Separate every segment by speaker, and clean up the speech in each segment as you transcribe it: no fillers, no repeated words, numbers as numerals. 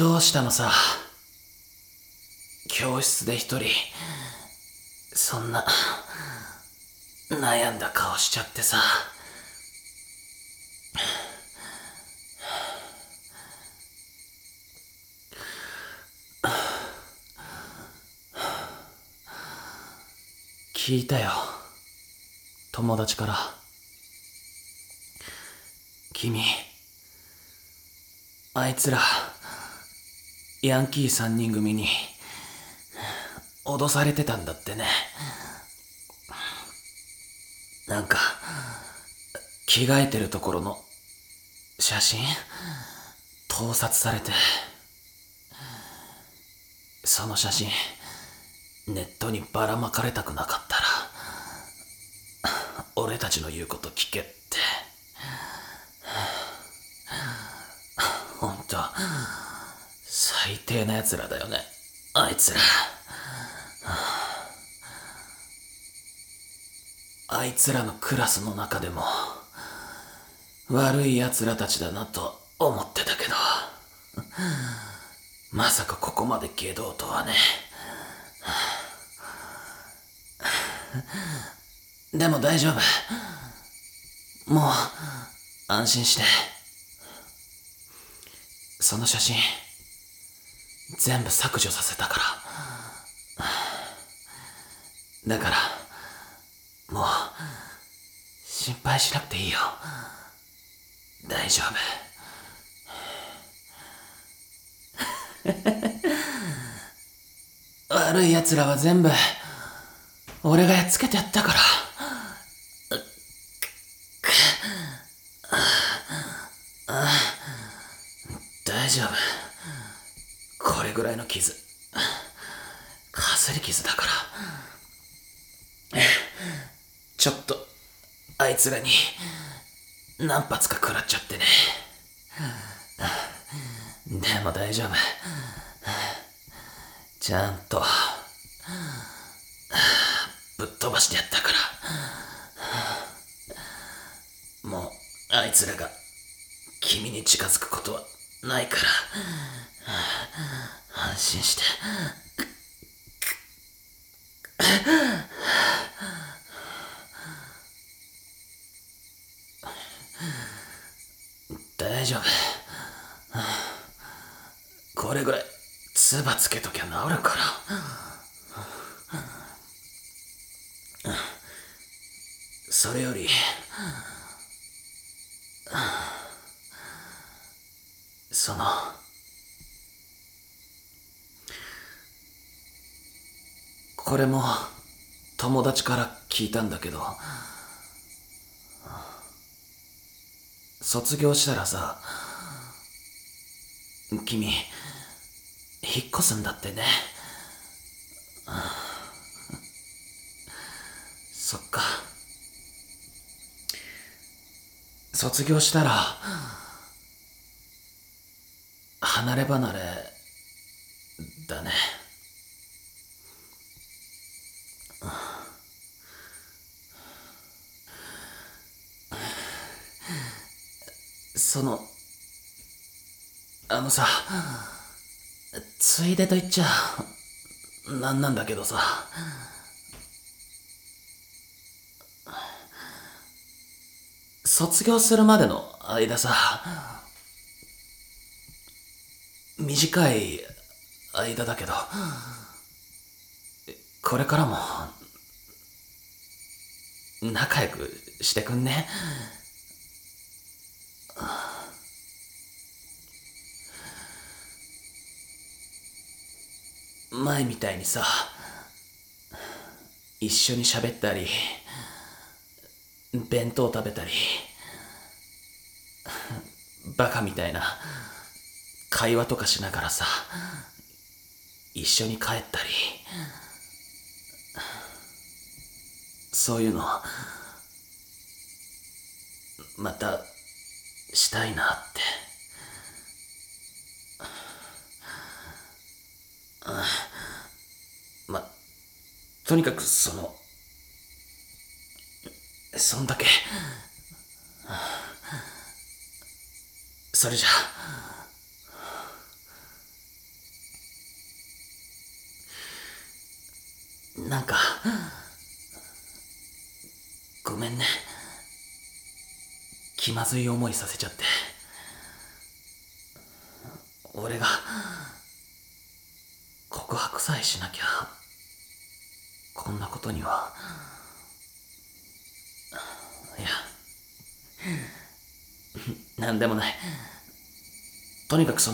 Speaker 1: どうしたのさ。教室で一人、そんな、悩んだ顔しちゃってさ。聞いたよ。友達から。君、あいつら、ヤンキー三人組に、脅されてたんだってね。なんか、着替えてるところの写真盗撮されて、その写真ネットにばらまかれたくなかったら俺たちの言うこと聞けって。ほんと最低な奴らだよね、あいつら。あいつらのクラスの中でも悪い奴らたちだなと思ってたけど、まさかここまで下道とはね。でも大丈夫。もう安心して。その写真全部削除させたから。だからもう心配しなくていいよ。大丈夫。悪い奴らは全部俺がやっつけてやったから。大丈夫。これぐらいの傷、かすり傷だから。ちょっとあいつらに何発か食らっちゃってね。でも大丈夫。ちゃんとぶっ飛ばしてやったから。もうあいつらが君に近づくことはないから安心して。大丈夫。これぐらい唾つけときゃ治るから。それよりそのこれも友達から聞いたんだけど、卒業したらさ、君引っ越すんだってね。そっか。卒業したら離れ離れだね。そのさ、ついでと言っちゃなんなんだけどさ、卒業するまでの間さ、短い間だけど、これからも仲良くしてくんね。前みたいにさ、一緒に喋ったり弁当食べたりバカみたいな会話とかしながらさ、一緒に帰ったり、そういうのまたしたいなって。とにかくそんだけ。それじゃなんかごめんね。気まずい思いさせちゃって。俺が告白さえしなきゃこんなことには。いや、なんでもない。とにかく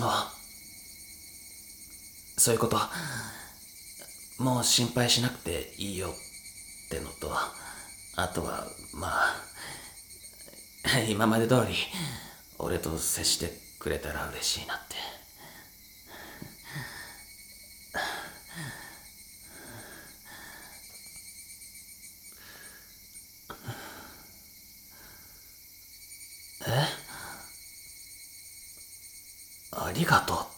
Speaker 1: そういうこと、もう心配しなくていいよってのと、あとは、まあ、今まで通り、俺と接してくれたら嬉しいなって。ありがとうって。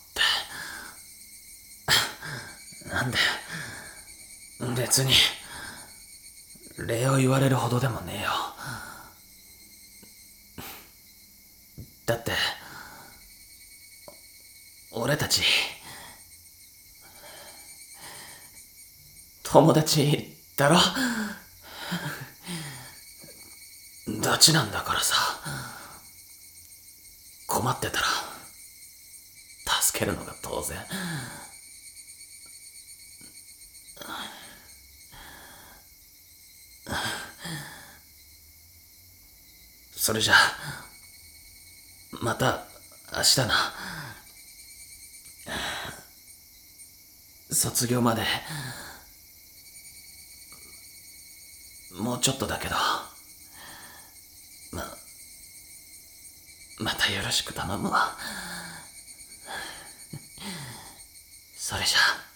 Speaker 1: なんだよ。別に、礼を言われるほどでもねえよ。だって、俺たち、友達だろ。ダチなんだからさ。困ってたら、助けるのが当然。それじゃあ、また明日な。卒業まで、もうちょっとだけど、またよろしく頼むわ。それじゃあ。